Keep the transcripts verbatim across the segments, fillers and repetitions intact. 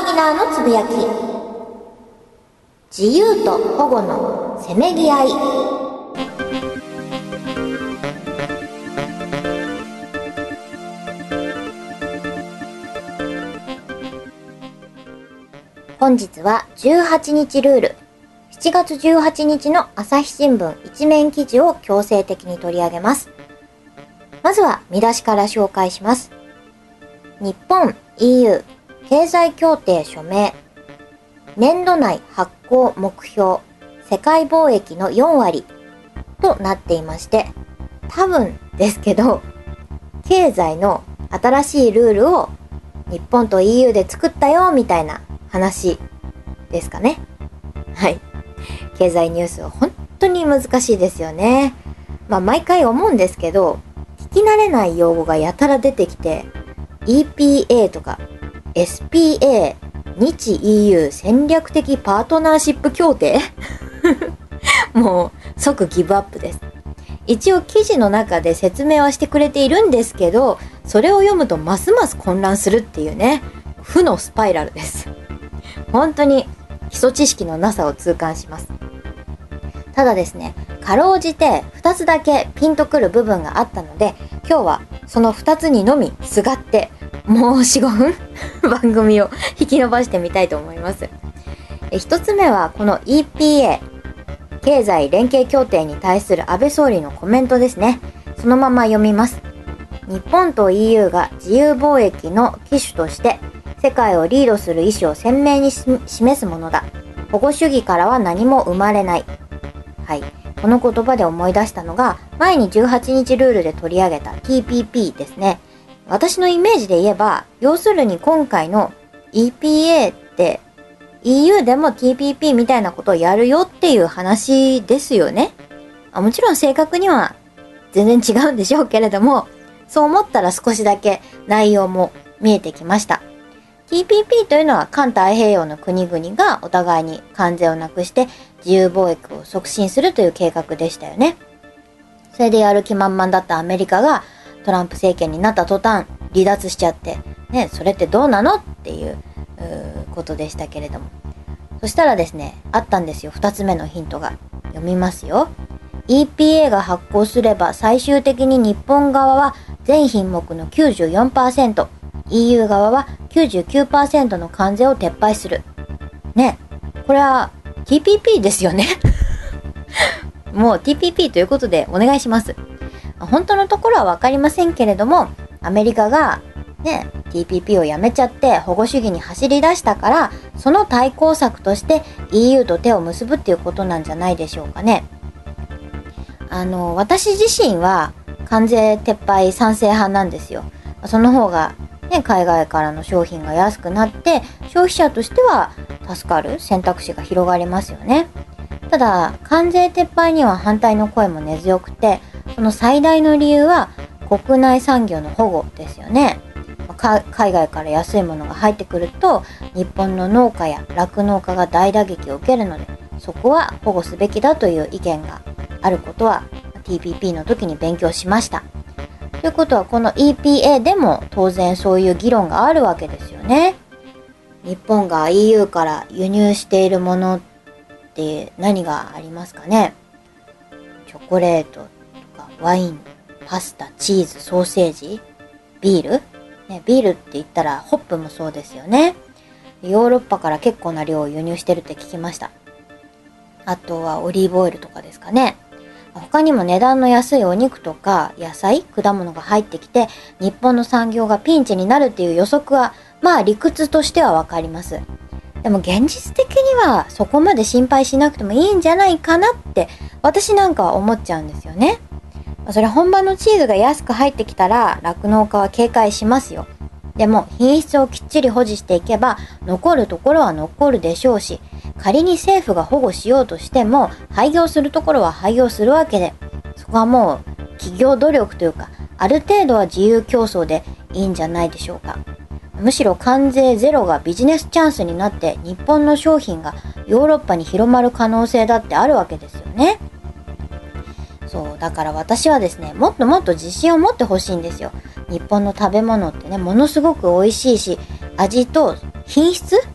キナーのつぶやき。自由と保護のせめぎ合い。本日はじゅうはちにちルール。しちがつじゅうはちにちの朝日新聞一面記事を強制的に取り上げます。まずは見出しから紹介します。日本 イーユー 経済協定署名。年度内発行目標世界貿易のよんわりとなっていまして、多分ですけど経済の新しいルールを日本と イーユー で作ったよみたいな話ですかね。はい。経済ニュースは本当に難しいですよね。まあ毎回思うんですけど、聞き慣れない用語がやたら出てきて、イーピーエー とか エスピーエー、日 イーユー 戦略的パートナーシップ協定もう即ギブアップです。一応記事の中で説明はしてくれているんですけど、それを読むとますます混乱するっていうね、負のスパイラルです。本当に基礎知識のなさを痛感します。ただですね、かろうじてふたつだけピンとくる部分があったので、今日はそのふたつにのみすがってもう よん、ごふん番組を引き伸ばしてみたいと思います。ひとつめはこの イーピーエー 経済連携協定に対する安倍総理のコメントですね。そのまま読みます。日本と イーユー が自由貿易の旗手として世界をリードする意思を鮮明に示すものだ。保護主義からは何も生まれない。はい。この言葉で思い出したのが、前にじゅうはちにちルールで取り上げた ティーピーピー ですね。私のイメージで言えば、要するに今回の イーピーエー って イーユー でも ティーピーピー みたいなことをやるよっていう話ですよね。あ、もちろん正確には全然違うんでしょうけれども、そう思ったら少しだけ内容も見えてきました。ティーピーピー というのは環太平洋の国々がお互いに関税をなくして自由貿易を促進するという計画でしたよね。それでやる気満々だったアメリカがトランプ政権になった途端離脱しちゃって、ね、それってどうなのっていう、うーことでしたけれども。そしたらですね、あったんですよ。二つ目のヒントが。読みますよ。イーピーエー が発行すれば最終的に日本側は全品目の きゅうじゅうよんパーセント、イーユー 側は きゅうじゅうきゅうパーセント の関税を撤廃する。ね。これは ティーピーピー ですよね。もう ティーピーピー ということでお願いします。本当のところはわかりませんけれども、アメリカがね、ティーピーピー をやめちゃって保護主義に走り出したから、その対抗策として イーユー と手を結ぶっていうことなんじゃないでしょうかね。あの、私自身は関税撤廃賛成派なんですよ。その方がね、海外からの商品が安くなって消費者としては助かる選択肢が広がりますよね。ただ関税撤廃には反対の声も根強くて、その最大の理由は国内産業の保護ですよね。海外から安いものが入ってくると日本の農家や酪農家が大打撃を受けるので、そこは保護すべきだという意見があることは ティーピーピー の時に勉強しました。ということはこの イーピーエー でも当然そういう議論があるわけですよね。日本が イーユー から輸入しているものって何がありますかね。チョコレートとかワイン、パスタ、チーズ、ソーセージ、ビール、ね、ビールって言ったらホップもそうですよね。ヨーロッパから結構な量を輸入してるって聞きました。あとはオリーブオイルとかですかね。他にも値段の安いお肉とか野菜、果物が入ってきて日本の産業がピンチになるっていう予測はまあ理屈としてはわかります。でも現実的にはそこまで心配しなくてもいいんじゃないかなって私なんかは思っちゃうんですよね。それ本場のチーズが安く入ってきたら酪農家は警戒しますよ。でも品質をきっちり保持していけば残るところは残るでしょうし、仮に政府が保護しようとしても廃業するところは廃業するわけで、そこはもう企業努力というかある程度は自由競争でいいんじゃないでしょうか。むしろ関税ゼロがビジネスチャンスになって日本の商品がヨーロッパに広まる可能性だってあるわけですよね。そうだから私はですね、もっともっと自信を持ってほしいんですよ。日本の食べ物ってね、ものすごく美味しいし、味と品質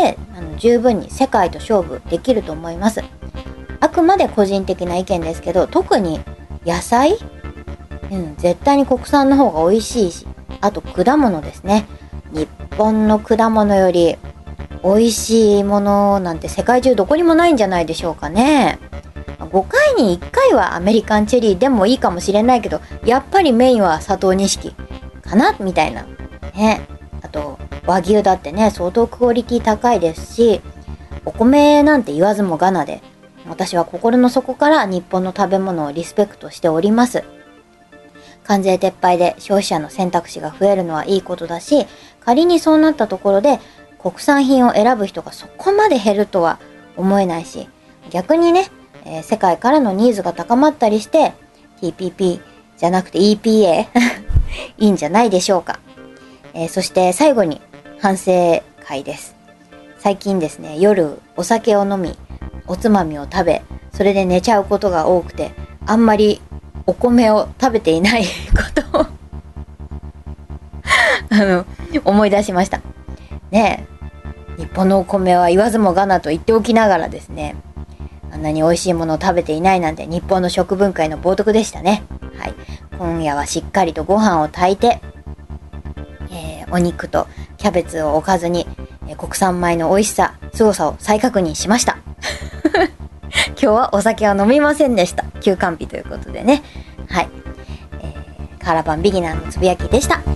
であの十分に世界と勝負できると思います。あくまで個人的な意見ですけど、特に野菜、うん、絶対に国産の方が美味しいし、あと果物ですね。日本の果物より美味しいものなんて世界中どこにもないんじゃないでしょうかね。ごかいにいっかいはアメリカンチェリーでもいいかもしれないけど、やっぱりメインは佐藤錦かなみたいなね。あと和牛だってね、相当クオリティ高いですし、お米なんて言わずもがなで、私は心の底から日本の食べ物をリスペクトしております。関税撤廃で消費者の選択肢が増えるのはいいことだし、仮にそうなったところで国産品を選ぶ人がそこまで減るとは思えないし、逆にね、えー、世界からのニーズが高まったりして ティーピーピー じゃなくて イーピーエー いいんじゃないでしょうか。えー、そして最後に反省会です。最近ですね、夜お酒を飲み、おつまみを食べ、それで寝ちゃうことが多くて、あんまりお米を食べていないことをあの思い出しました。ねえ、日本のお米は言わずもがなと言っておきながらですね、あんなに美味しいものを食べていないなんて日本の食文化への冒涜でしたね。はい、今夜はしっかりとご飯を炊いて、えー、お肉とキャベツをおかずに、えー、国産米の美味しさ、凄さを再確認しました。今日はお酒は飲みませんでした。休肝日ということでね。はい、えー、カーラバンビギナーのつぶやきでした。